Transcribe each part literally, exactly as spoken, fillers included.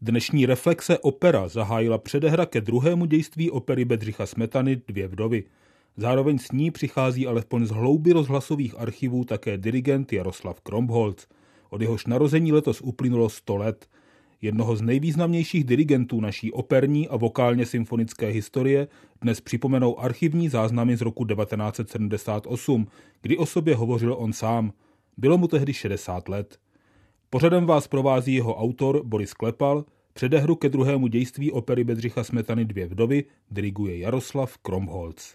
Dnešní Reflexe opera zahájila předehra ke druhému dějství opery Bedřicha Smetany Dvě vdovy. Zároveň s ní přichází alespoň z hlouby rozhlasových archivů také dirigent Jaroslav Kromholc. Od jehož narození letos uplynulo sto let. Jednoho z nejvýznamnějších dirigentů naší operní a vokálně symfonické historie dnes připomenou archivní záznamy z roku devatenáct set sedmdesát osm, kdy o sobě hovořil on sám. Bylo mu tehdy šedesát let. Pořadem vás provází jeho autor Boris Klepal, předehru ke druhému dějství opery Bedřicha Smetany Dvě vdovy diriguje Jaroslav Kromholc.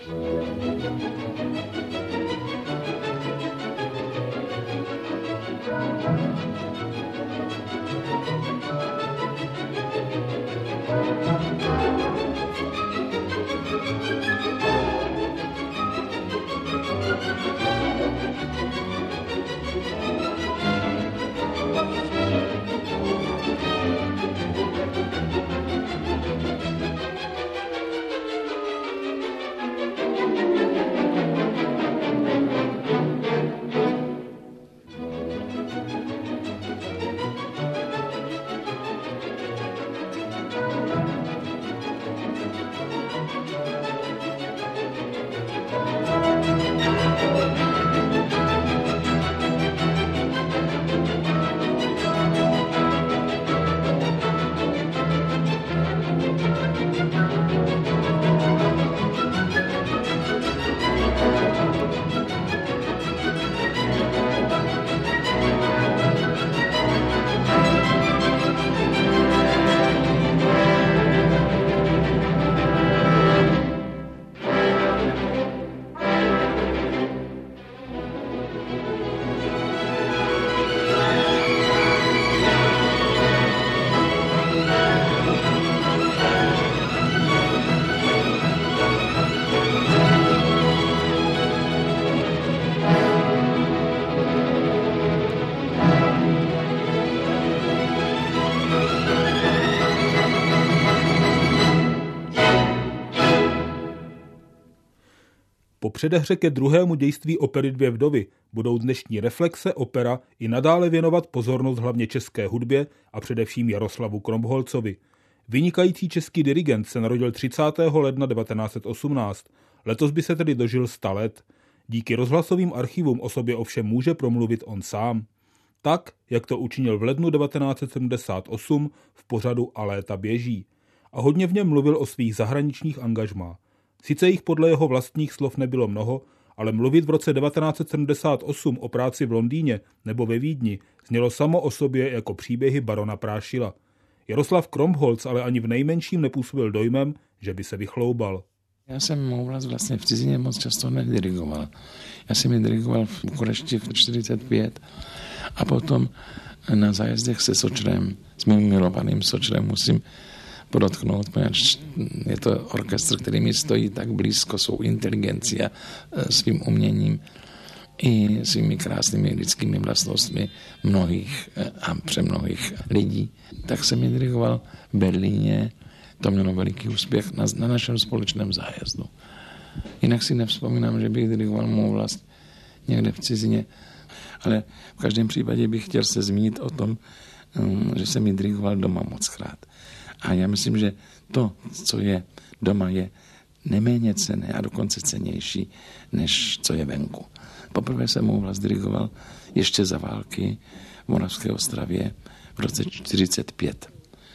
Po předehře ke druhému dějství opery Dvě vdovy budou dnešní Reflexe opera i nadále věnovat pozornost hlavně české hudbě a především Jaroslavu Kromholcovi. Vynikající český dirigent se narodil třicátého ledna devatenáct set osmnáct. Letos by se tedy dožil sta let. Díky rozhlasovým archivům o sobě ovšem může promluvit on sám. Tak, jak to učinil v lednu devatenáct set sedmdesát osm v pořadu A léta běží. A hodně v něm mluvil o svých zahraničních angažmá. Sice jich podle jeho vlastních slov nebylo mnoho, ale mluvit v roce devatenáct set sedmdesát osm o práci v Londýně nebo ve Vídni znělo samo o sobě jako příběhy barona Prášila. Jaroslav Kromholc ale ani v nejmenším nepůsobil dojmem, že by se vychloubal. Já jsem mou vlast vlastně v cizině moc často nedirigoval. Já jsem ji dirigoval v Bukurešti v čtyřicet pět a potom na zájezdech se Sočrem, s mým milovaným Sočrem, musím podotknout, protože je to orchestr, který mi stojí tak blízko svou inteligencí a svým uměním i svými krásnými lidskými vlastnostmi mnohých a přemnohých lidí. Tak jsem ji dirigoval v Berlíně. To mělo veliký úspěch na, na našem společném zájezdu. Jinak si nevzpomínám, že bych dirigoval mou vlast někde v cizině, ale v každém případě bych chtěl se zmínit o tom, že jsem ji dirigoval doma mockrát. A já myslím, že to, co je doma, je neméně cenné a dokonce cennější, než co je venku. Poprvé jsem mou vlast dirigoval ještě za války v Moravské Ostravě v roce čtyřicet pět.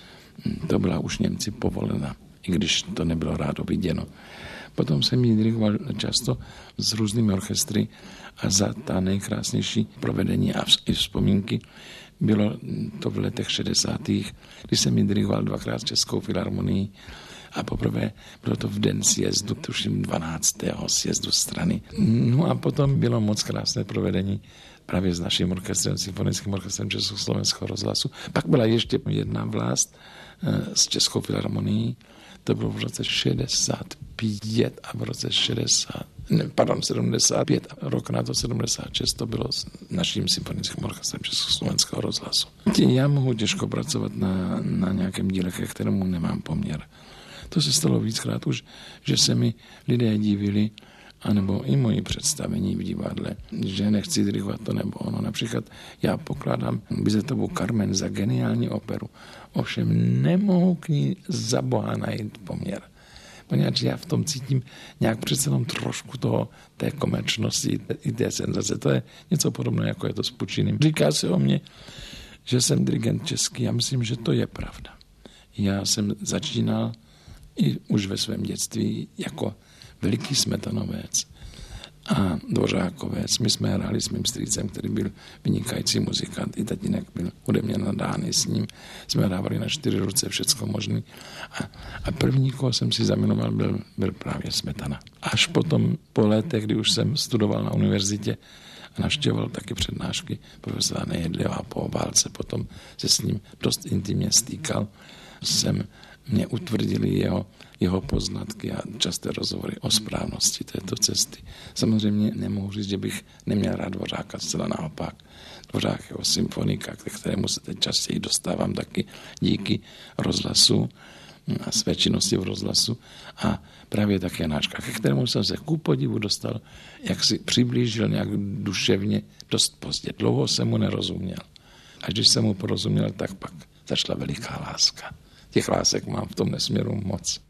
To byla už Němci povolena, i když to nebylo rádo viděno. Potom jsem ji dirigoval často s různými orchestry a za ta nejkrásnější provedení a i vzpomínky bylo to v letech šedesátých, kdy jsem ji dirigoval dvakrát Českou filharmonii a poprvé bylo to v den sjezdu, tuším dvanáctého sjezdu strany. No a potom bylo moc krásné provedení právě s naším orchestrem, symfonickým orchestrem Československého rozhlasu. Pak byla ještě jedna vlast s Českou filharmonií, to bylo v roce šedesát pět a v roce šedesát, ne, pardon, sedmdesát pět, rok na to sedmdesát šest, to bylo s naším symfonickým orchestrem Československého rozhlasu. Já mohu těžko pracovat na, na nějakém díle, ke kterému nemám poměr. To se stalo víckrát už, že se mi lidé divili anebo i moji představení v divadle, že nechci dirigovat to nebo ono. Například já pokládám Bizetovu Carmen za geniální operu, ovšem nemohu k ní za boha najít poměr. Poněvadž já v tom cítím nějak přece jenom trošku toho, té komerčnosti i té senzace. To je něco podobného, jako je to s Puccinem. Říká se o mně, že jsem dirigent český. Já myslím, že to je pravda. Já jsem začínal i už ve svém dětství jako veliký smetanovec a dvořákovec. My jsme hráli s mým strýcem, který byl vynikající muzikant. I tatínek byl ode mě nadány s ním. Jsme hrávali na čtyři ruce, všecko možný. A, a první, koho jsem si zamiloval, byl, byl právě Smetana. Až potom, po letech, kdy už jsem studoval na univerzitě a navštěvoval taky přednášky profesora Nejedliho a po válce potom se s ním dost intimně stýkal, jsem mě utvrdili jeho, jeho poznatky a časté rozhovory o správnosti této cesty. Samozřejmě nemohu říct, že bych neměl rád Dvořáka, zcela naopak. Dvořák jeho symfonika, ke kterému se teď častěji dostávám taky díky rozhlasu a své činnosti v rozhlasu a právě také Janáčka, ke kterému jsem se ku podivu dostal, jak si přiblížil nějak duševně dost pozdě. Dlouho jsem mu nerozuměl. Až když jsem mu porozuměl, tak pak začala veliká láska. Těch lásek mám v tom nesměru moc.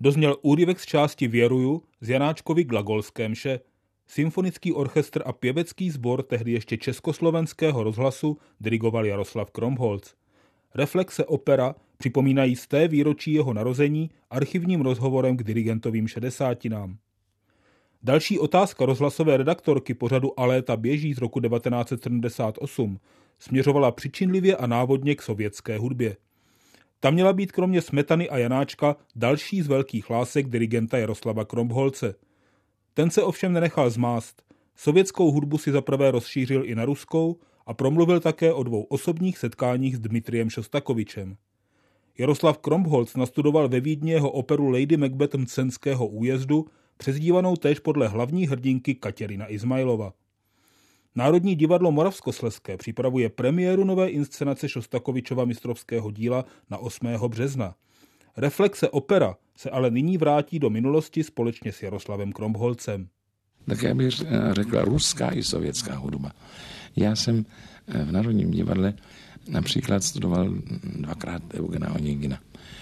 Dozněl úryvek z části Věruju z Janáčkovy glagolské mše. Symfonický orchestr a pěvecký sbor tehdy ještě Československého rozhlasu dirigoval Jaroslav Kromholc. Reflexe opera připomínají z té výročí jeho narození archivním rozhovorem k dirigentovým šedesátinám. Další otázka rozhlasové redaktorky pořadu A léta běží z roku devatenáct set sedmdesát osm směřovala přičinlivě a návodně k sovětské hudbě. Ta měla být kromě Smetany a Janáčka další z velkých lásek dirigenta Jaroslava Kromholce. Ten se ovšem nenechal zmást. Sovětskou hudbu si zaprvé rozšířil i na ruskou a promluvil také o dvou osobních setkáních s Dmitrijem Šostakovičem. Jaroslav Kromholc nastudoval ve Vídni jeho operu Lady Macbeth Mcenského újezdu, přezdívanou též podle hlavní hrdinky Katěrina Izmailova. Národní divadlo Moravskoslezské připravuje premiéru nové inscenace Šostakovičova mistrovského díla na osmého března. Reflexe opera se ale nyní vrátí do minulosti společně s Jaroslavem Kromholcem. Tak já bych řekla ruská i sovětská hudba. Já jsem v Národním divadle například studoval dvakrát Eugena Onegina.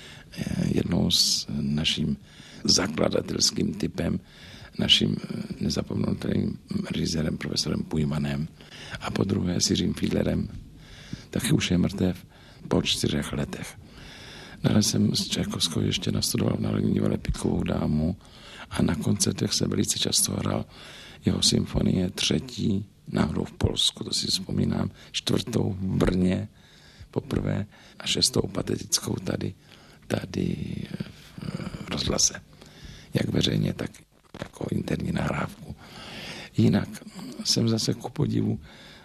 Jednou s naším zakladatelským typem, naším nezapomnutelným režisérem profesorem Pujmanem a po druhé s Jiřím Fiedlerem, taky už je mrtev po čtyřech letech. Dále jsem s Čajkovskou ještě nastudoval v Národním divadle Pikovou dámu a na koncertech se velice často hrál jeho symfonie třetí, náhodou v Polsku, to si vzpomínám, čtvrtou v Brně poprvé a šestou patetickou tady, tady v rozhlase. Jak veřejně, tak jako interní nahrávku. Jinak jsem zase ku podivu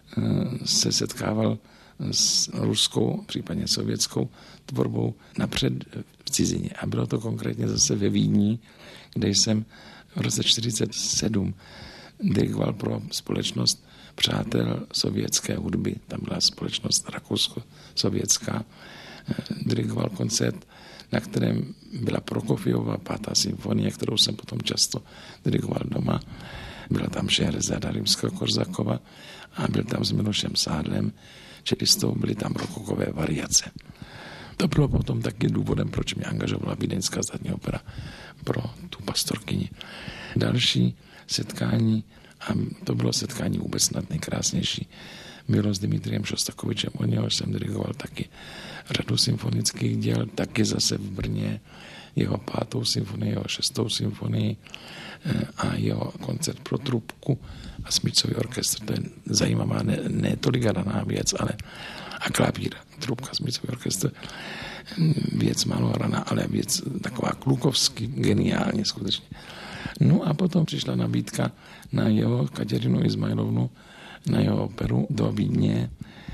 se setkával s ruskou, případně sovětskou tvorbou napřed v cizině. A bylo to konkrétně zase ve Vídni, kde jsem v roce čtyřicet sedm dirigoval pro společnost Přátel sovětské hudby. Tam byla společnost rakousko-sovětská. Dirigoval koncert, na kterém byla Prokofjeva pátá symfonie, kterou jsem potom často dirigoval doma. Byla tam Šehrezada Rimského-Korzakova a byl tam s Milošem Sádlem, čelistou, byly tam rokokové variace. To bylo potom taky důvodem, proč mě angažovala Vídeňská státní opera pro tu pastorkyni. Další setkání, a to bylo setkání vůbec snad nejkrásnější, bylo s Dmitriem Šostakovičem, od něho jsem dirigoval taky řadu symfonických děl, taky zase v Brně, jeho pátou symfonii, jeho šestou symfonii a jeho koncert pro trubku a smyčcový orchestr. To je zajímavá, ne, ne tolik hraná věc, ale a klavír, trubka, smyčcový orchestr. Věc málo hraná, ale věc taková klukovsky, geniálně skutečně. No a potom přišla nabídka na jeho Katěrinu Izmailovnu, na jeho operu do Vídně,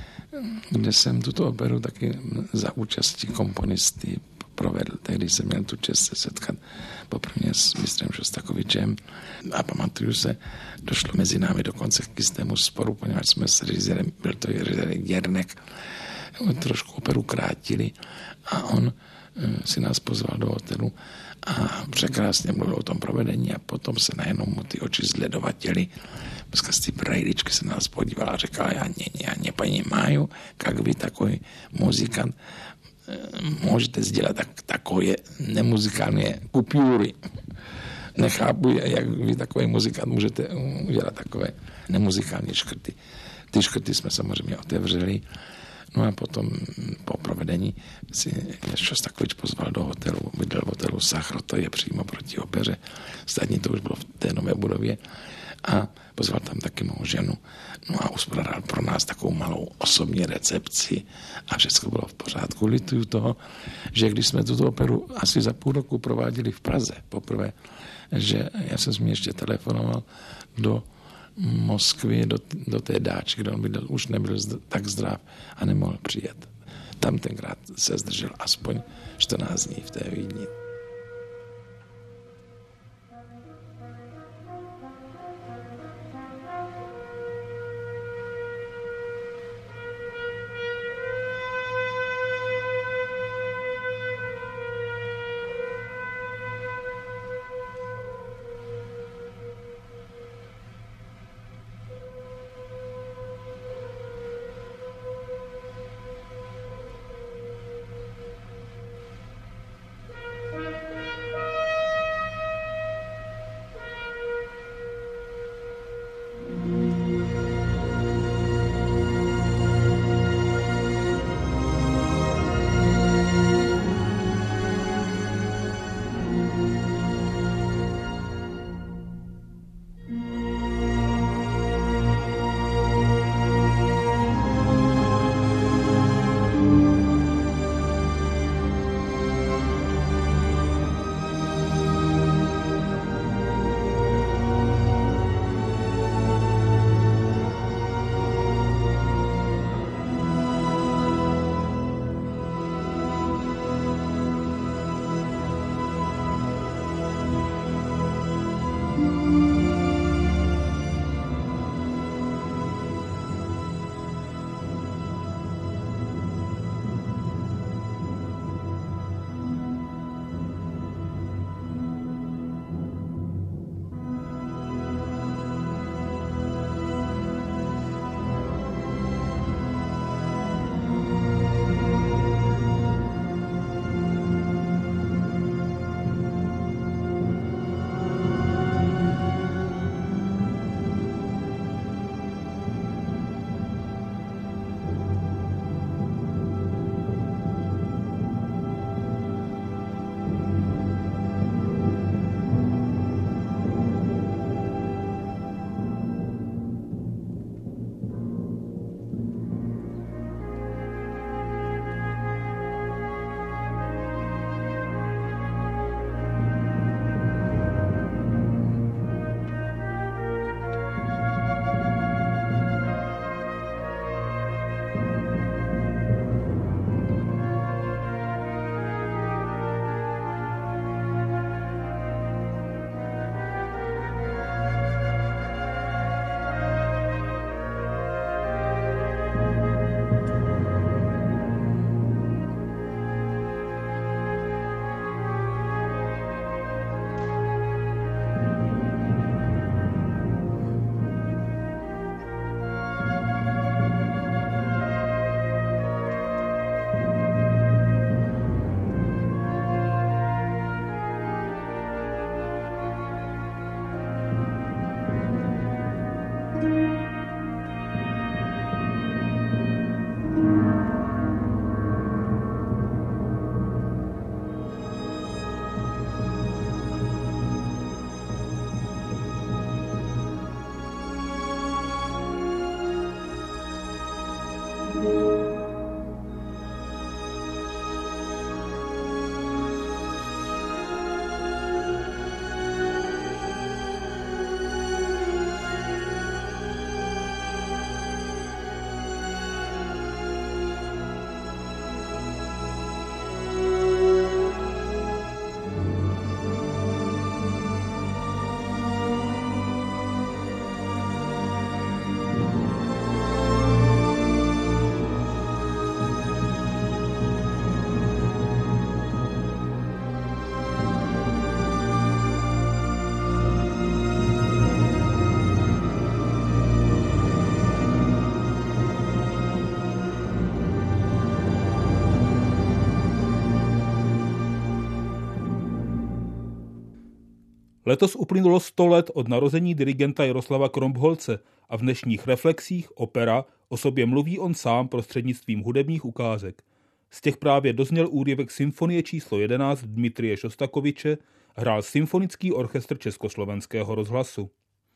kde jsem tuto operu taky za účastí komponisty provedl. Tehdy jsem měl tu čest se setkat poprvé s mistrem Šostakovičem a pamatuju se, došlo mezi námi dokonce k jistému sporu, poněvadž jsme s režisérem, byl to režisér Jernek, trošku operu krátili a on si nás pozval do hotelu a překrásně mluvil o tom provedení a potom se najednou mu ty oči zledovatěly. Skrz ty brajličky se nás podívala a řekla, já ne, já ne понимаю, как vy takový muzikant můžete sdělat tak, takové nemuzikálně kupjury. Nechápu, jak vy takový muzikant můžete udělat takové nemuzikální škrty. Ty škrty jsme samozřejmě otevřeli. No a potom po provedení si Šostakovič pozval do hotelu, bydlel v hotelu Sachro, to je přímo proti opeře. Státní to už bylo v té nové budově. A pozval tam taky mou ženu. No a uspořádal pro nás takovou malou osobní recepci a všechno bylo v pořádku. Lituju toho, že když jsme tuto operu asi za půl roku prováděli v Praze poprvé, že já jsem mi ještě telefonoval do Moskvy, do, do té dáče, kde on bydlel, už nebyl zd- tak zdrav a nemohl přijet. Tam tenkrát se zdržel aspoň čtrnáct dní v té Vídni. Letos uplynulo sto let od narození dirigenta Jaroslava Krombolce a v dnešních reflexích opera o sobě mluví on sám prostřednictvím hudebních ukázek. Z těch právě dozněl úryvek symfonie číslo jedenáct Dmitrije Šostakoviče, hrál symfonický orchestr Československého rozhlasu.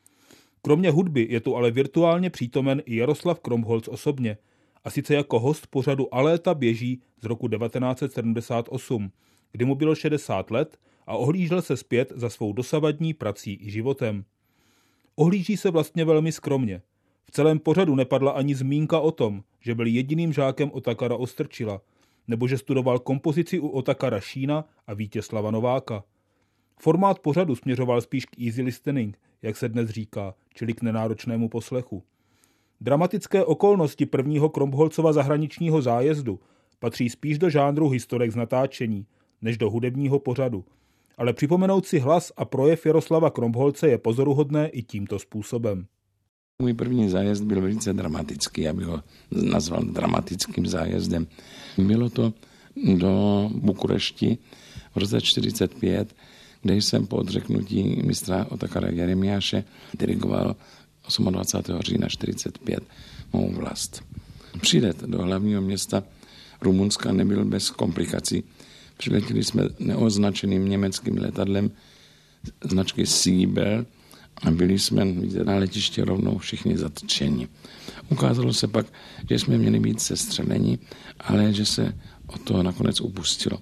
Kromě hudby je tu ale virtuálně přítomen i Jaroslav Kromholc osobně, a sice jako host pořadu A léta běží z roku devatenáct set sedmdesát osm, kdy mu bylo šedesát let a ohlížel se zpět za svou dosavadní prací i životem. Ohlíží se vlastně velmi skromně. V celém pořadu nepadla ani zmínka o tom, že byl jediným žákem Otakara Ostrčila, nebo že studoval kompozici u Otakara Šína a Vítězslava Nováka. Formát pořadu směřoval spíš k easy listening, jak se dnes říká, čili k nenáročnému poslechu. Dramatické okolnosti prvního Krombolcova zahraničního zájezdu patří spíš do žánru historek z natáčení, než do hudebního pořadu, ale připomenout si hlas a projev Jaroslava Krombolce je pozoruhodné i tímto způsobem. Můj první zájezd byl velice dramatický, já bych ho nazval dramatickým zájezdem. Bylo to do Bukurešti v roce čtyřicet pět, kde jsem po odřeknutí mistra Otakara Jeremiáše dirigoval dvacátého osmého října čtyřicet pět mou vlast. Přilet do hlavního města Rumunska nebyl bez komplikací. Přiletěli jsme neoznačeným německým letadlem značky Siebel a byli jsme na letiště rovnou všichni zatčeni. Ukázalo se pak, že jsme měli být sestřeleni, ale že se od toho nakonec upustilo.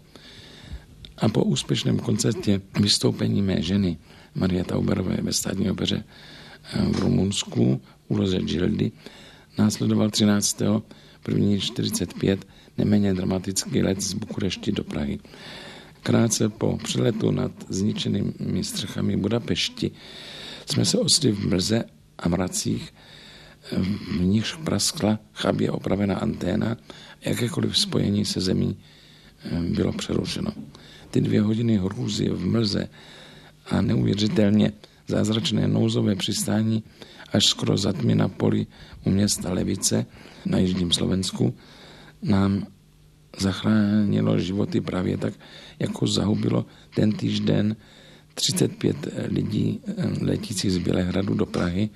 A po úspěšném koncertě vystoupení mé ženy Marie Tauberové ve Státní opeře v Rumunsku v úloze Gildy následoval třináctého prvního čtyřicet pět neméně dramatický let z Bukurešti do Prahy. Krátce po přiletu nad zničenými střechami Budapešti jsme se ocitli v mlze a mracích, v nichž praskla chabě opravená anténa, jakékoliv spojení se zemí bylo přerušeno. Ty dvě hodiny hrůzy v mlze a neuvěřitelně zázračné nouzové přistání až skoro za tmy na poli u města Levice na jižním Slovensku nám zachránilo životy právě tak, jako zahubilo ten týžden třicet pět lidí letících z Bělehradu do Prahy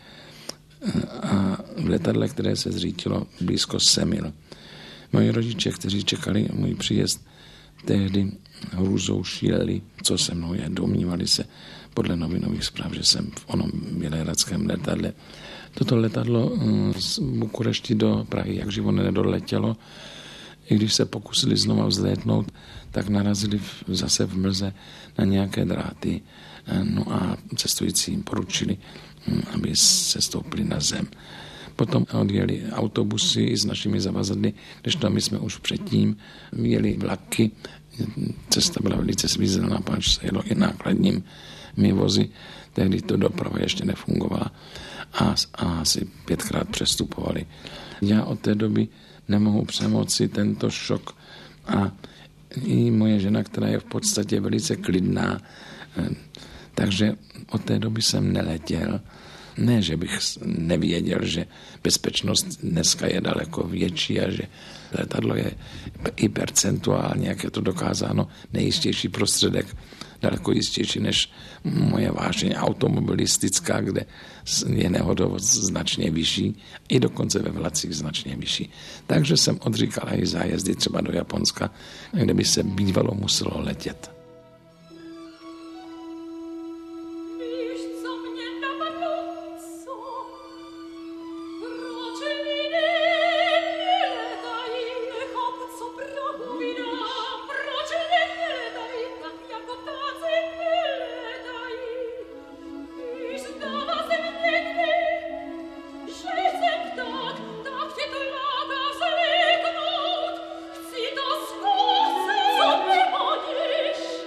a v letadle, které se zřítilo blízko Semil. Moji rodiče, kteří čekali můj příjezd, tehdy hrůzou šíleli, co se mnou je, domnívali se podle novinových zpráv, že jsem v onom bělehradském letadle. Toto letadlo z Bukurešti do Prahy jak živo nedoletělo. I když se pokusili znova vzlétnout, tak narazili zase v mlze na nějaké dráty. No a cestující jim poručili, aby se stoupili na zem. Potom odjeli autobusy s našimi zavazadly, kdežto my jsme už předtím jeli vlaky. Cesta byla velice svízelná, páč se jelo i nákladními vozy. Tehdy to doprava ještě nefungovala a, a asi pětkrát přestupovali. Já od té doby nemohu přemoci tento šok a i moje žena, která je v podstatě velice klidná, takže od té doby jsem neletěl. Ne, že bych nevěděl, že bezpečnost dneska je daleko větší a že letadlo je i percentuálně, jak je to dokázáno, nejistější prostředek, daleko jistější než moje vášeň automobilistická, kde je nehodovost značně vyšší, i dokonce ve vlacích značně vyšší. Takže jsem odříkal i zájezdy třeba do Japonska, kde by se bývalo muselo letět. Wiesz,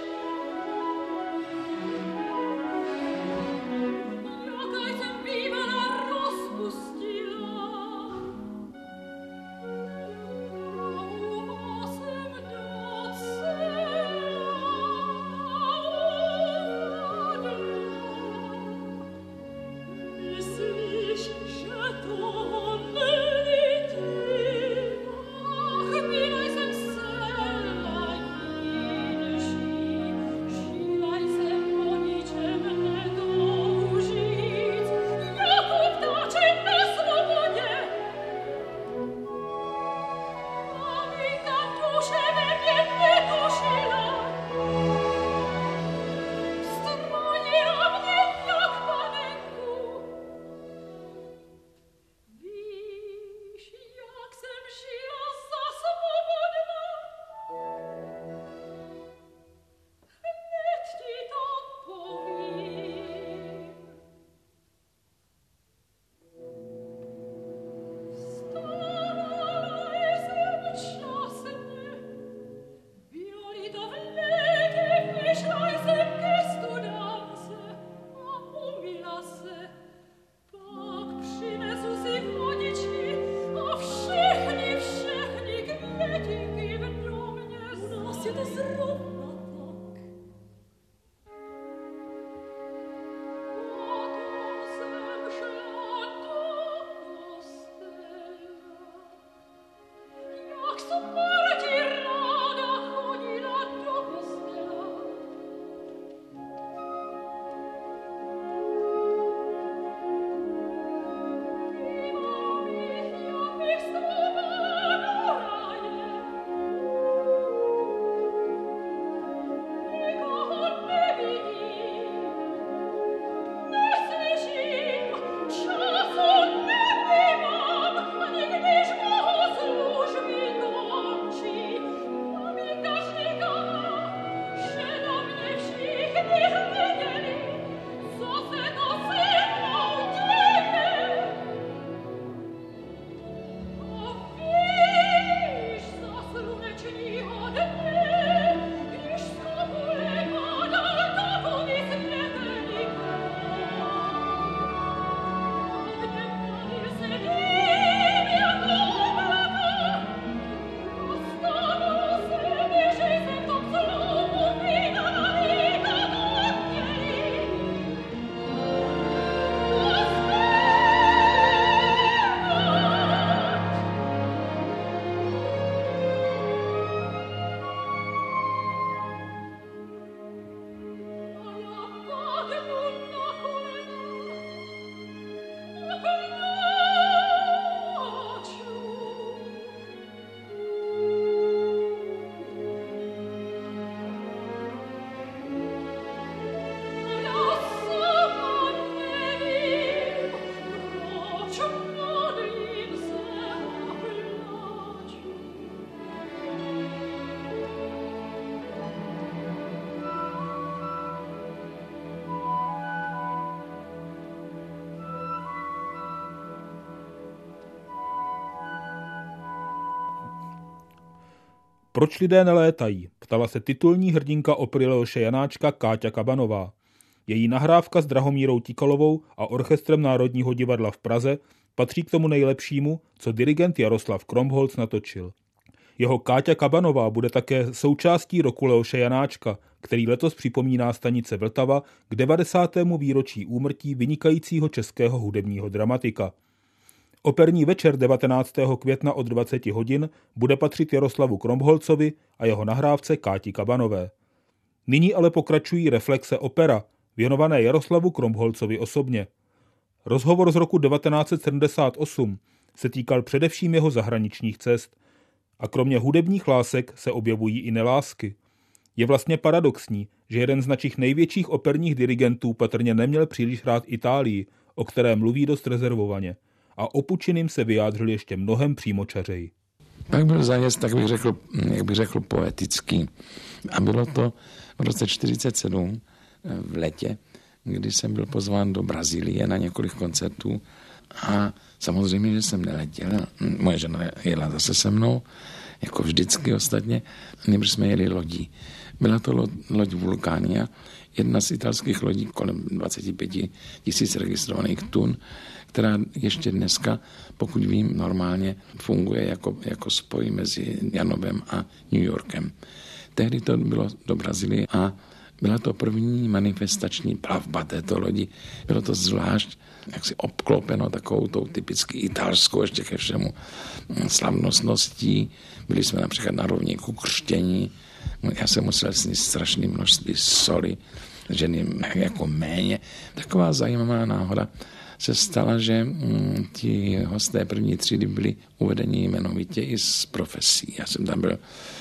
Proč lidé nelétají? Ptala se titulní hrdinka opery Leoše Janáčka Káťa Kabanová. Její nahrávka s Drahomírou Tikalovou a Orchestrem Národního divadla v Praze patří k tomu nejlepšímu, co dirigent Jaroslav Kromholc natočil. Jeho Káťa Kabanová bude také součástí roku Leoše Janáčka, který letos připomíná stanice Vltava k devadesátému výročí úmrtí vynikajícího českého hudebního dramatika. Operní večer devatenáctého května od dvacet hodin bude patřit Jaroslavu Kromholcovi a jeho nahrávce Káti Kabanové. Nyní ale pokračují reflexe opera, věnované Jaroslavu Kromholcovi osobně. Rozhovor z roku devatenáct set sedmdesát osm se týkal především jeho zahraničních cest a kromě hudebních lásek se objevují i nelásky. Je vlastně paradoxní, že jeden z našich největších operních dirigentů patrně neměl příliš rád Itálii, o které mluví dost rezervovaně, a o Puccinim se vyjádřil ještě mnohem přímočařeji. Pak byl zájezd, tak bych řekl, jak bych řekl, poetický. A bylo to v roce čtyřicet sedm v letě, kdy jsem byl pozván do Brazílie na několik koncertů a samozřejmě, že jsem neletěl. Moje žena jela zase se mnou, jako vždycky ostatně, nebož jsme jeli lodí. Byla to lo, loď Vulcania, jedna z italských lodí kolem dvacet pět tisíc registrovaných tun, která ještě dneska, pokud vím, normálně funguje jako, jako spoj mezi Janovem a New Yorkem. Tehdy to bylo do Brazílie a byla to první manifestační plavba této lodi. Bylo to zvlášť jaksi obklopeno takovou tou typicky italskou ještě ke všemu slavnostností. Byli jsme například na rovníku křtění. Já jsem musel snít strašné množství soli, ženy jako méně. Taková zajímavá náhoda se stala, že mm, ti hosté první třídy byli uvedeni jmenovitě i z profesí. Já jsem tam byl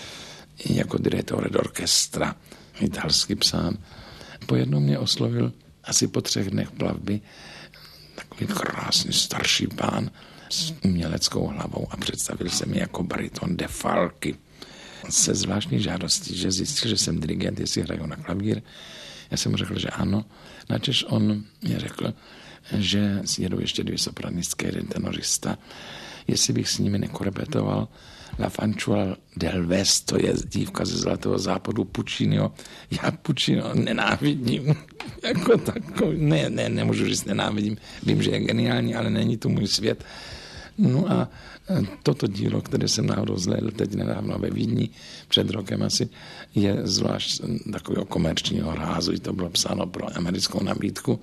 jako direktor orchestra, italsky psán. Po jednom mě oslovil asi po třech dnech plavby takový krásný starší pán s uměleckou hlavou a představil se mi jako bariton De Falky. Se zvláštní žádostí, že zjistil, že jsem dirigent, jestli hraju na klavír. Já jsem mu řekl, že ano. Načež on mě řekl, že jedou ještě dvě sopranistky, jeden tenorista, jestli bych s nimi nekorepetoval La Fanciulla del West, to je dívka ze Zlatého západu Pucciniho. Já Pucciniho nenávidím. Jako takový, ne, ne, nemůžu říct nenávidím. Vím, že je geniální, ale není to můj svět. No a toto dílo, které jsem náhodou zhlédl teď nedávno ve Vídni, před rokem asi, je zvlášť takového komerčního rázu. To bylo psáno pro americkou nabídku.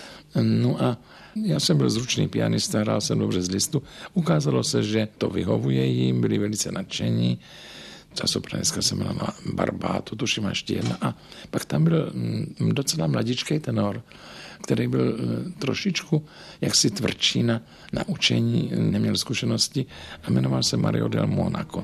No a já jsem byl zručný pianista, hrál jsem dobře z listu. Ukázalo se, že to vyhovuje jim, byli velice nadšení. Ta sopranistka se jmenovala Barbátu, tuším ještě jedna. A pak tam byl docela mladičký tenor, který byl trošičku jaksi tvrdší na, na učení, neměl zkušenosti a jmenoval se Mario del Monaco.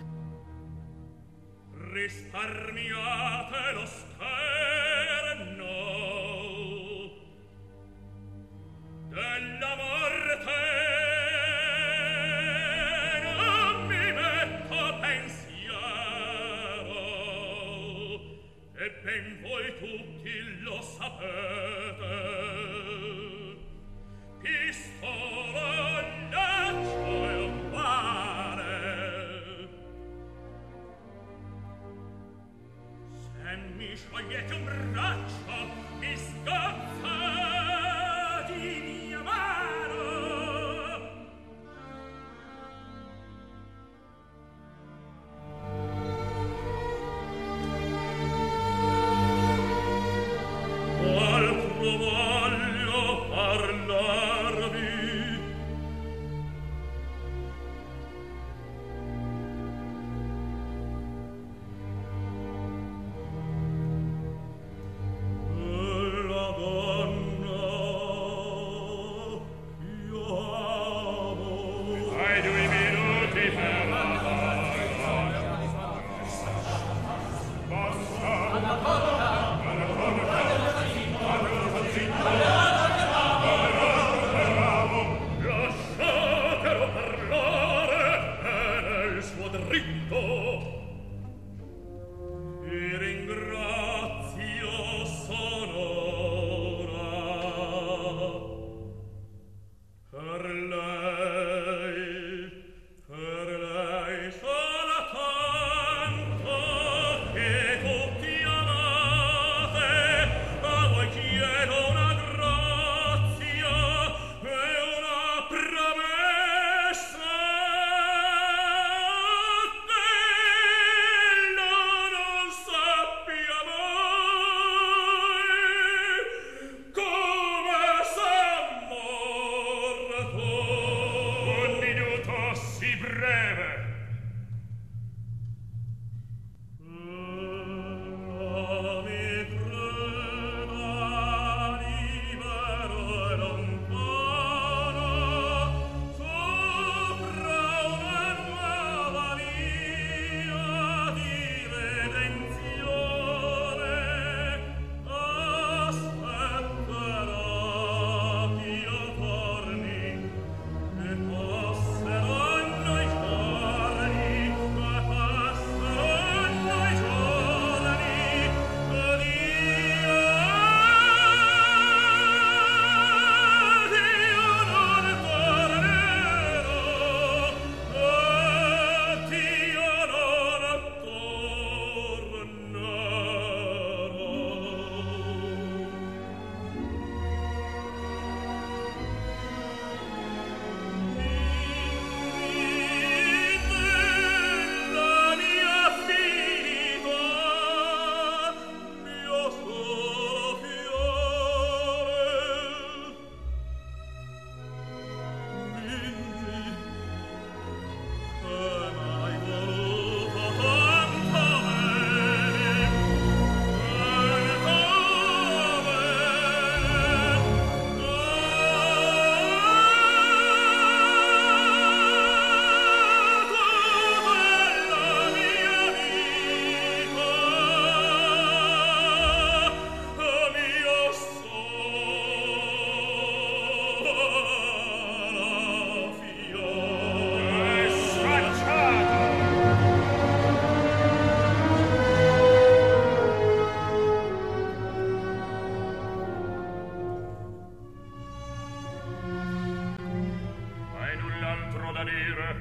venire.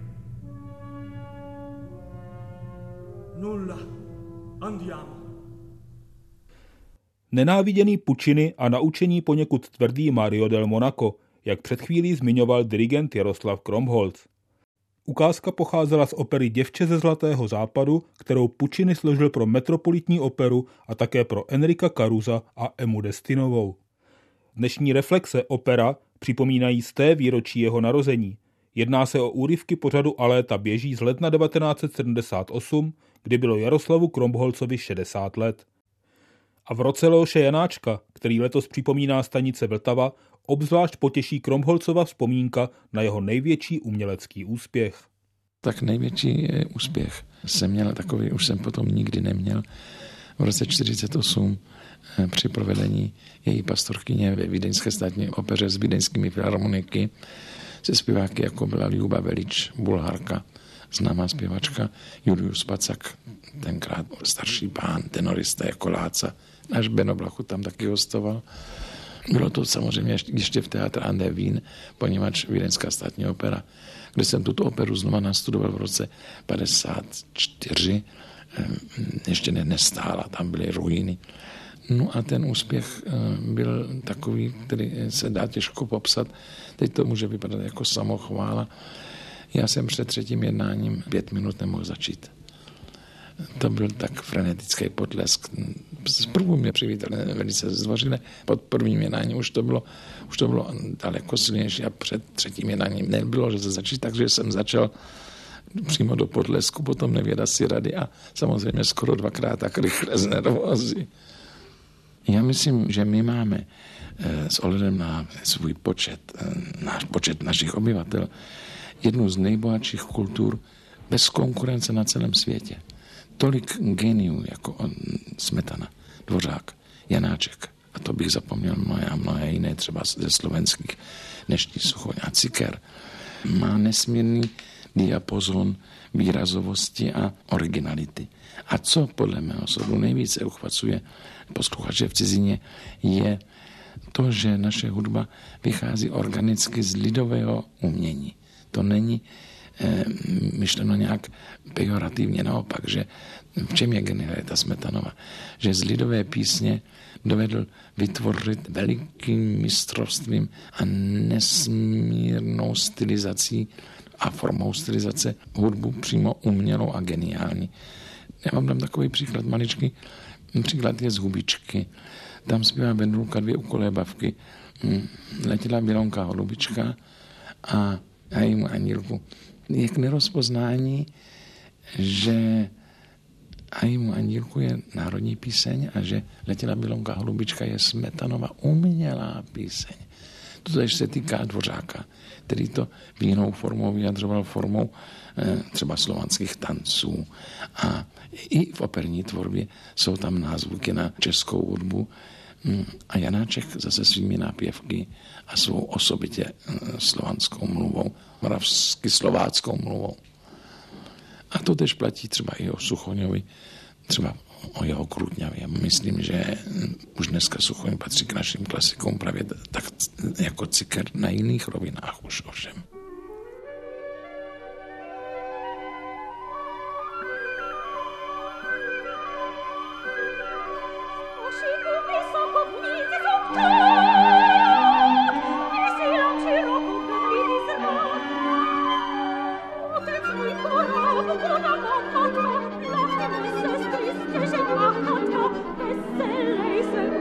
Nulla. Andiamo. Nenáviděný Puccini a naučení poněkud tvrdý Mario del Monaco, jak před chvílí zmiňoval dirigent Jaroslav Kromholc. Ukázka pocházela z opery Děvče ze Zlatého západu, kterou Puccini složil pro Metropolitní operu a také pro Enrika Carusa a Emu Destinovou. Dnešní Reflexe opera připomínají sté výročí jeho narození. Jedná se o úryvky pořadu A léta běží z ledna devatenáct set sedmdesát osm, kdy bylo Jaroslavu Kromholcovi šedesát let. A v roce Leoše Janáčka, který letos připomíná stanice Vltava, obzvlášť potěší Kromholcova vzpomínka na jeho největší umělecký úspěch. Tak největší úspěch jsem měl takový, už jsem potom nikdy neměl. V roce čtyřicet osm při provedení její pastorkyně ve Vídeňské státní opeře s vídeňskými filharmoniky se zpěváky, jako byla Ljuba Velič, Bulharka, známá zpěvačka, Julius Pacak, tenkrát starší pán, tenorista jako Láca. Náš Beno Blachu tam taky hostoval. Bylo to samozřejmě ještě v Teatr an der Wien, poněvadž Vídeňská státní opera, kde jsem tuto operu znova nastudoval v roce padesát čtyři, ještě nestála, tam byly ruiny. No a ten úspěch byl takový, který se dá těžko popsat. Teď to může vypadat jako samochvála. Já jsem před třetím jednáním pět minut nemohl začít. To byl tak frenetický potlesk. Zprvu mě přivítali velice zdvořile. Pod prvním jednáním už to bylo, už to bylo daleko silnější a před třetím jednáním nebylo, že se začít, takže jsem začal přímo do potlesku, potom nevěda si rady a samozřejmě skoro dvakrát tak rychle z nervózy. Já myslím, že my máme s ohledem na svůj počet, náš počet našich obyvatel, jednu z nejbohatších kultur bez konkurence na celém světě. Tolik geniů jako on, Smetana, Dvořák, Janáček, a to bych zapomněl mnohé a mnohé jiné, třeba ze slovenských, Neští, Suchoň a Ciker, má nesmírný diapazon výrazovosti a originality. A co podle mého soudu nejvíce uchvacuje posluchače v cizině, je to, že naše hudba vychází organicky z lidového umění. To není eh, myšleno nějak pejorativně, naopak, že v čem je genialita Smetanova? Že z lidové písně dovedl vytvořit velikým mistrovstvím a nesmírnou stylizací a formou stylizace hudbu přímo umělou a geniální. Já vám dám takový příklad maličký. Příklad je z Hubičky. Tam zpívá Vendulka dvě ukolébavky. Letěla bělonká holubička a a jejímu Anílku. Je k nerozpoznání, že a jejímu Anílku je národní píseň a že Letěla bělonká holubička je Smetanova umělá píseň. Totež se týká Dvořáka, který to v jinou formou vyjadřoval formou eh, třeba slovanských tanců. A i v operní tvorbě jsou tam názvuky na českou hudbu. A Janáček zase svými nápěvky a svou osobitě slovanskou mluvou, moravsky slováckou mluvou. A to tež platí třeba i o Suchoňovi, třeba o jeho Krutňavě. Myslím, že už dneska Suchoň patří k našim klasikům právě tak jako Ciker na jiných rovinách už ovšem.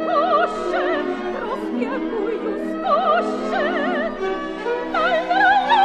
Rozpiekuj już, Boże, daj nam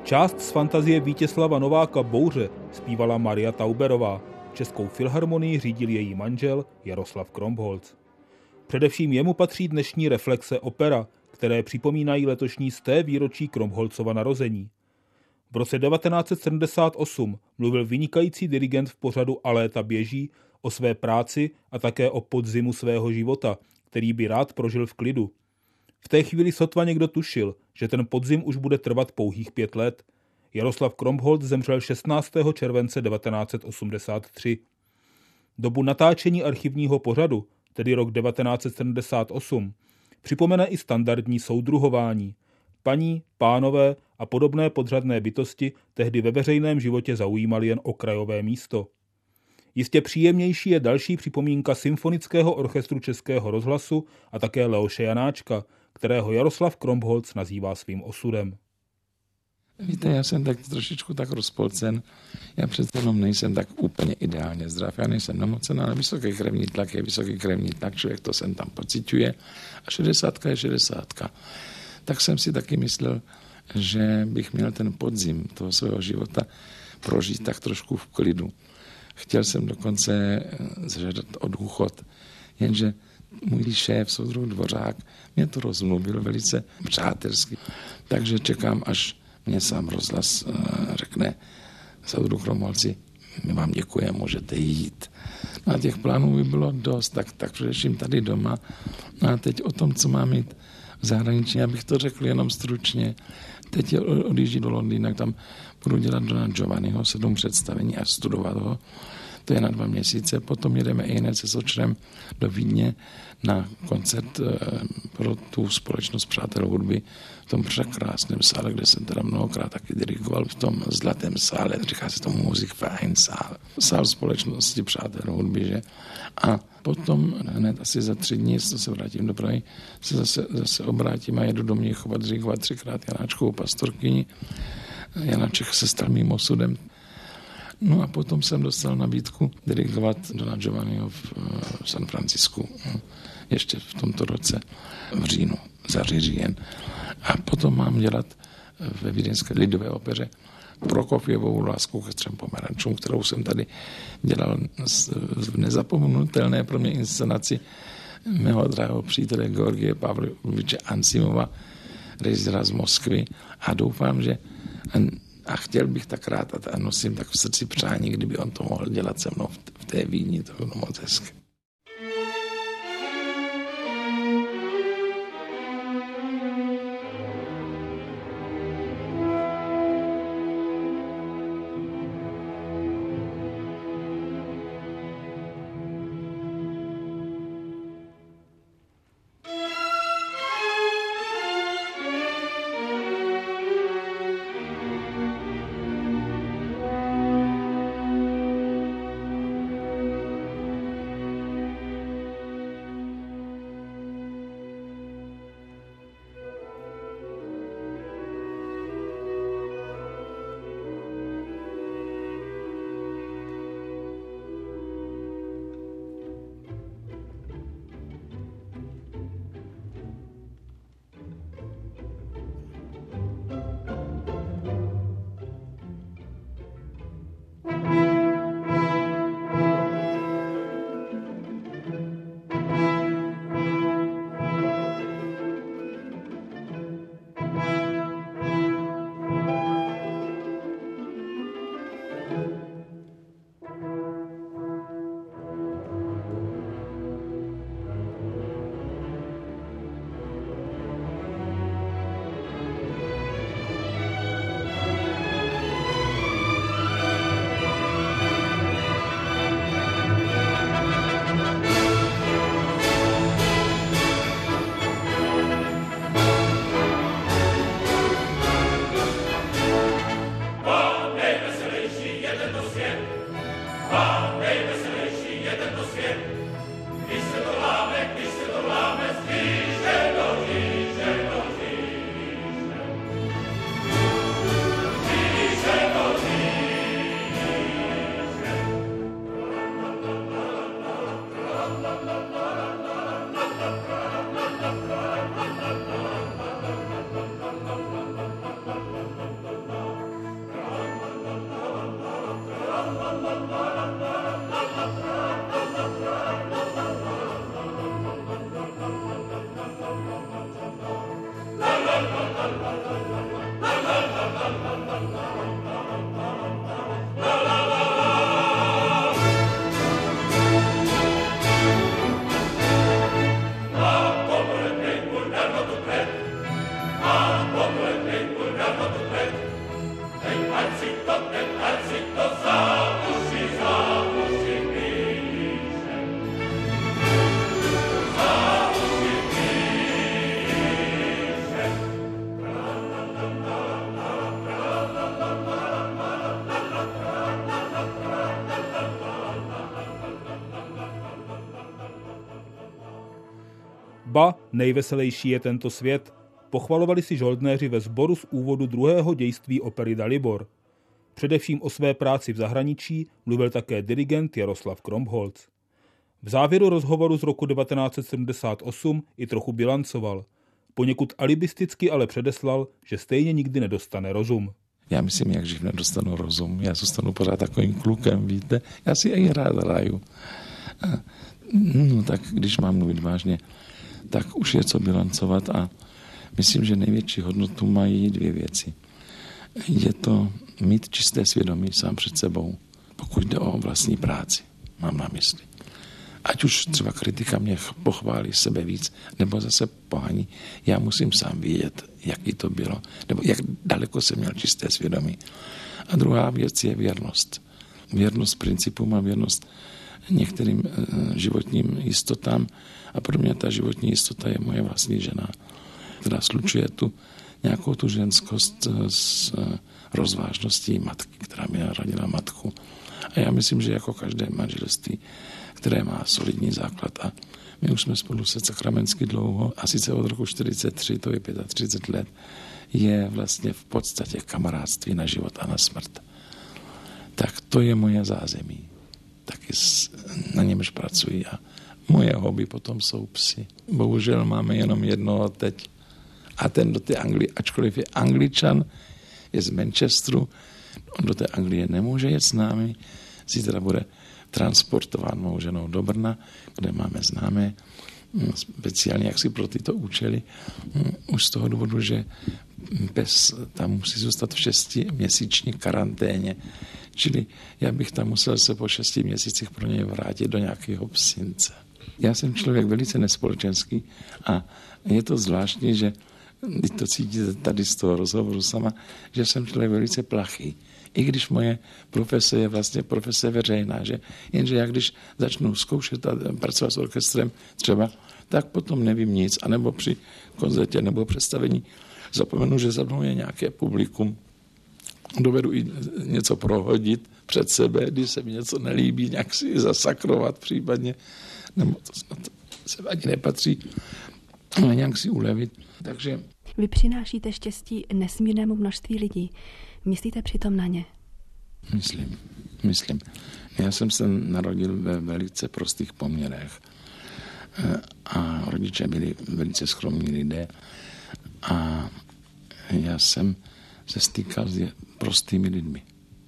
Část z fantazie Vítězslava Nováka Bouře zpívala Maria Tauberová. Českou filharmonii řídil její manžel Jaroslav Kromholc. Především jemu patří dnešní reflexe opera, které připomínají letošní sté výročí Kromholcova narození. V roce devatenáct set sedmdesát osm mluvil vynikající dirigent v pořadu A léta běží o své práci a také o podzimu svého života, který by rád prožil v klidu. V té chvíli sotva někdo tušil, že ten podzim už bude trvat pouhých pět let. Jaroslav Kromholc zemřel šestnáctého července devatenáct set osmdesát tři. Dobu natáčení archivního pořadu, tedy rok devatenáct set sedmdesát osm, připomene i standardní soudruhování. Paní, pánové a podobné podřadné bytosti tehdy ve veřejném životě zaujímaly jen okrajové místo. Jistě příjemnější je další připomínka Symfonického orchestru Českého rozhlasu a také Leoše Janáčka, kterého Jaroslav Kromholc nazývá svým osudem. Víte, já jsem tak trošičku tak rozpolcen. Já přece jenom nejsem tak úplně ideálně zdrav. Já nejsem nemocen, ale vysoký krevní tlak je vysoký krevní tlak, člověk to sem tam pociťuje. A šedesátka je šedesátka. Tak jsem si taky myslel, že bych měl ten podzim toho svého života prožít tak trošku v klidu. Chtěl jsem dokonce zažádat o důchod, jenže můj šéf, soudruh Dvořák, mě to rozmluvil velice přátelsky. Takže čekám, až mě sám rozhlas řekne: soudruh Kromholci, my vám děkujeme, můžete jít. No a těch plánů by bylo dost, tak, tak především tady doma. No a teď o tom, co mám mít v zahraničí, abych to řekl jenom stručně. Teď odjíždí do Londýna, tam budu dělat Dona Giovanniho, sedm představení a studovat ho. To je na dva měsíce. Potom jedeme i hned se Sočrem do Vídně na koncert pro tu společnost Přátel hudby v tom překrásném sále, kde jsem teda mnohokrát taky dirigoval, v tom zlatém sále, říká se tomu Musikverein sál, sál společnosti Přátel hudby, že? A potom hned asi za tři dny, co se vrátím do Prahy, se zase, zase obrátím a jedu do Mnichova dirigovat třikrát Janáčkovou pastorkyni. Janáček se stal mým osudem. No a potom jsem dostal nabídku dirigovat Dona Giovanniho v San Francisku ještě v tomto roce v říjnu, září říjen. A potom mám dělat ve vídeňské lidové opeře Prokofjevou Lásku ke třem pomerančům, kterou jsem tady dělal v nezapomenutelné pro mě inscenaci mého drahého přítele Georgie Pavloviče Ansimova, režiséra z Moskvy, a doufám, že a chtěl bych tak rád a nosím tak v srdci přání, kdyby on to mohl dělat se mnou v té Vídni, to bylo moc hezké. Ba, nejveselější je tento svět, pochvalovali si žoldnéři ve sboru z úvodu druhého dějství opery Dalibor. Především o své práci v zahraničí mluvil také dirigent Jaroslav Kromholc. V závěru rozhovoru z roku devatenáct set sedmdesát osm i trochu bilancoval. Poněkud alibisticky ale předeslal, že stejně nikdy nedostane rozum. Já myslím, jak živ nedostanu rozum. Já zůstanu pořád takovým klukem, víte. Já si i rád hraju. No tak, když mám mluvit vážně, tak už je co bilancovat a myslím, že největší hodnotu mají dvě věci. Je to mít čisté svědomí sám před sebou, pokud jde o vlastní práci, mám na mysli. Ať už třeba kritika mě pochválí sebe víc, nebo zase pohaní, já musím sám vědět, jaký to bylo, nebo jak daleko jsem měl čisté svědomí. A druhá věc je věrnost. Věrnost principům a věrnost některým životním jistotám. A pro mě ta životní jistota je moje vlastní žena, která slučuje tu nějakou tu ženskost s rozvážností matky, která mi narodila matku. A já myslím, že jako každé manželství, které má solidní základ a my už jsme spolu se sakramensky dlouho, a sice od roku čtyřicet tři, to je třicet pět let, je vlastně v podstatě kamarádství na život a na smrt. Tak to je moje zázemí. Taky na němž pracuji a moje hobby potom jsou psy. Bohužel máme jenom jednoho teď. A ten do té Anglie, ačkoliv je Angličan, je z Manchesteru, on do té Anglie nemůže jet s námi, zítra bude transportován mou ženou do Brna, kde máme známé, speciálně jaksi pro tyto účely, už z toho důvodu, že pes tam musí zůstat v šestiměsíční karanténě. Čili já bych tam musel se po šesti měsících pro něj vrátit do nějakého psince. Já jsem člověk velice nespolečenský a je to zvláštní, že když to cítíte tady z toho rozhovoru sama, že jsem člověk velice plachý. I když moje profese je vlastně profese veřejná, že jenže já když začnu zkoušet a pracovat s orchestrem třeba, tak potom nevím nic, anebo při koncertě nebo představení zapomenu, že za mnou je nějaké publikum. Dovedu i něco prohodit před sebe, když se mi něco nelíbí, nějak si zasakrovat případně, nebo to snad se ani nepatří, ale nějak si ulevit. Takže... Vy přinášíte štěstí nesmírnému množství lidí. Myslíte přitom na ně? Myslím, myslím. Já jsem se narodil ve velice prostých poměrech a rodiče byli velice skromní lidé a já jsem se stýkal s prostými lidmi.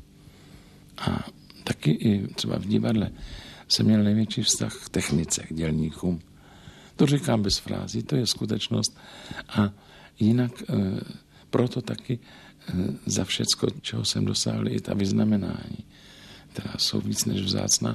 A taky i třeba v divadle jsem měl největší vztah k technice, k dělníkům. To říkám bez frází, to je skutečnost. A jinak e, proto taky e, za všecko, čeho jsem dosáhl, i ta vyznamenání, která jsou víc než vzácná,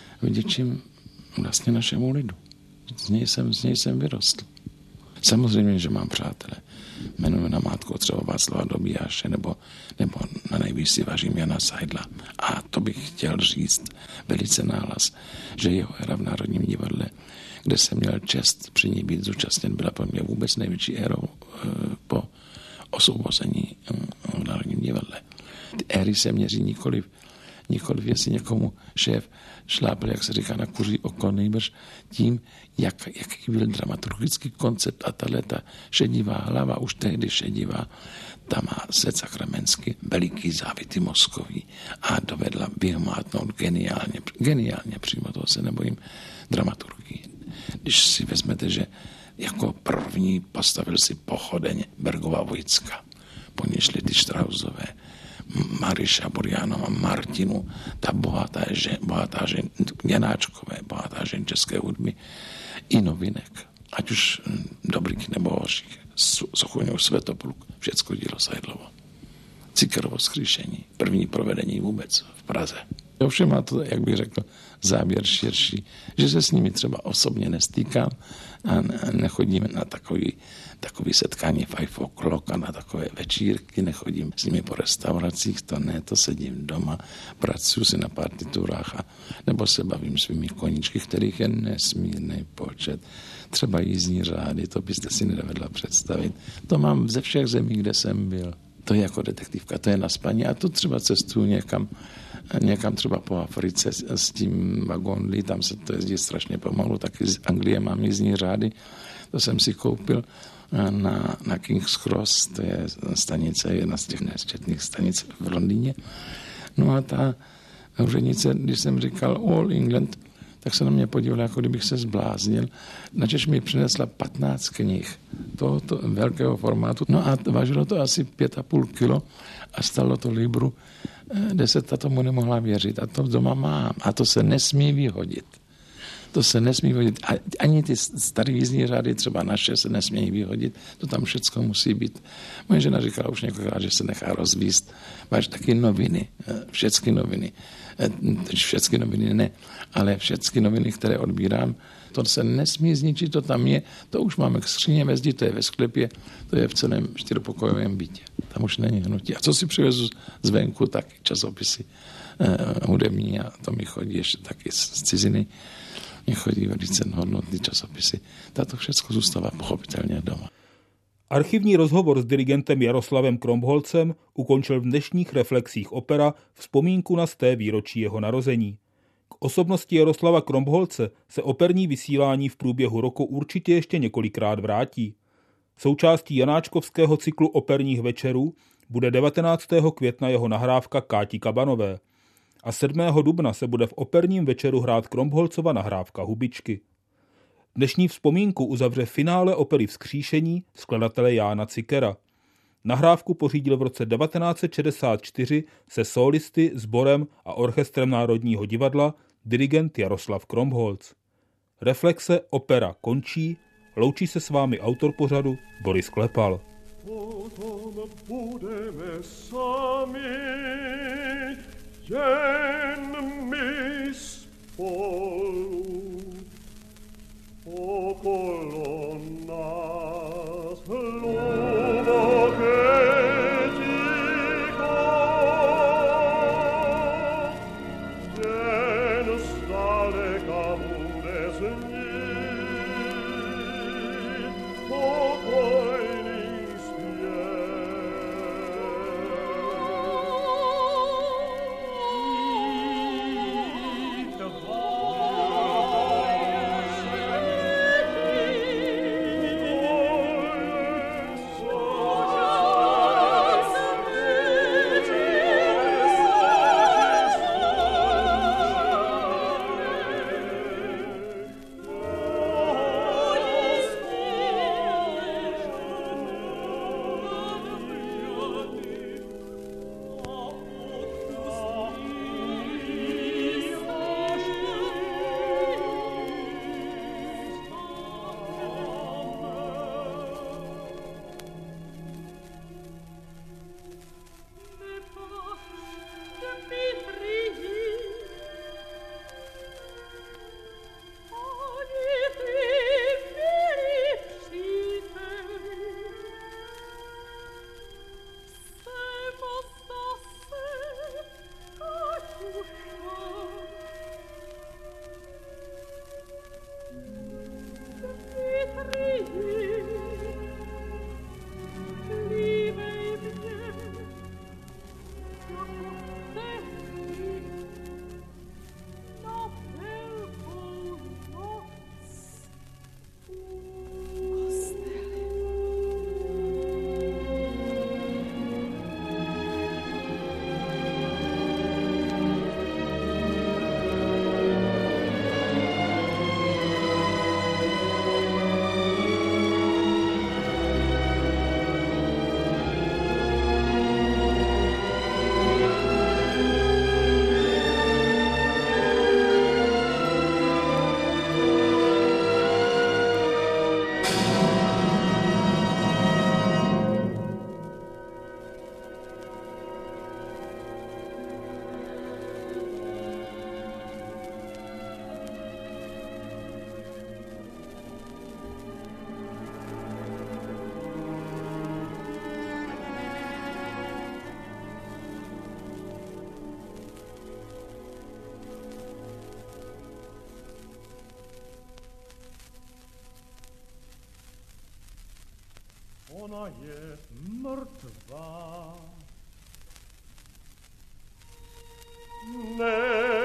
vděčím vlastně našemu lidu. Z něj jsem, z něj jsem vyrostl. Samozřejmě, že mám přátele. Jmenuji na mátku třeba Václava Dobijáše nebo, nebo na nejvíc si vážím Jana Seidla. A to bych chtěl říct velice nahlas, že jeho hra v Národním divadle, kde jsem měl čest při ní být zúčastněn, byla pro mě vůbec největší érou e, po osvobození v Národním divadle. Ty éry se měří nikoliv, nikoliv jestli někomu šéf šlápl, jak se říká, na kuří oko, nejbrž tím, jak, jaký byl dramaturgický koncept a tato šedivá hlava, už tehdy šedivá, ta má svět sakramentsky veliký závity mozkový a dovedla vyhmátnout geniálně, geniálně přímo, toho se nebojím, dramaturgii. Když si vezmete, že jako první postavil si pochodeň Bergova Vojcka, po ní šli ty Štrausové, Mariša Burjanova, Martinu, ta bohatá žen, bohatá žen, Janáčkové, bohatá žen české hudby, i novinek, ať už dobrých nebo horších, Sochuňov, Svetopluk, všecko dílo Seidlovo. Cikerovo skříšení, první provedení vůbec v Praze. Ovšem má to, jak bych řekl, záběr širší, že se s nimi třeba osobně nestýkám a nechodím na takový, takový setkání five o'clock a na takové večírky, nechodím s nimi po restauracích, to ne, to sedím doma, pracuji si na partiturách a nebo se bavím svými koníčky, kterých je nesmírný počet. Třeba jízdní řády, to byste si nedovedla představit. To mám ze všech zemí, kde jsem byl. To je jako detektivka, to je na spaní a to třeba cestuju někam, někam třeba po Africe s tím vagonlí, tam se to jezdí strašně pomalu, taky z Anglie mám jízdní řády, To jsem si koupil na, na King's Cross, to je stanice, jedna z těch nesčetných stanic v Londýně. No a ta úřednice, když jsem říkal All England, tak se na mě podívala, jako kdybych se zbláznil. Načež mi přinesla patnáct knih tohoto velkého formátu. No a vážilo to asi pět a půl kilo a stalo to libru deset, a tomu nemohla věřit. A to doma mám. A to se nesmí vyhodit. To se nesmí vyhodit. A ani ty staré jízdní řády, třeba naše, se nesmějí vyhodit. To tam všecko musí být. Moje žena říkala už několikrát, že se nechá rozvíst. Máš taky noviny. Všechny noviny. Všechny noviny ne, ale všechny noviny, které odbírám, to se nesmí zničit, to tam je. To už máme k skříně ve zdi, to je ve sklepě, to je v celém čtyřpokojovém bytě. Tam už není hnutí. A co si přivezu zvenku, tak časopisy eh, hudební, a to mi chodí ještě taky z ciziny. Mně chodí velice hodnotný časopisy. Tato všechno zůstává pochopitelně doma. Archivní rozhovor s dirigentem Jaroslavem Kromholcem ukončil v dnešních reflexích Opera vzpomínku na sté výročí jeho narození. K osobnosti Jaroslava Kromholce se operní vysílání v průběhu roku určitě ještě několikrát vrátí. Součástí janáčkovského cyklu operních večerů bude devatenáctého května jeho nahrávka Káti Kabanové a sedmého dubna se bude v operním večeru hrát Kromholcova nahrávka Hubičky. Dnešní vzpomínku uzavře finále opery Vzkříšení skladatele Jána Cikera. Nahrávku pořídil v roce devatenáct set šedesát čtyři se sólisty, sborem a orchestrem Národního divadla dirigent Jaroslav Kromholc. Reflexe Opera končí, loučí se s vámi autor pořadu Boris Klepal. Potom budeme sami, jen my spolu. Okolo nás hluboké ticho, jen zdaleka bude znít pokojný Ona je mrtvá. Ne.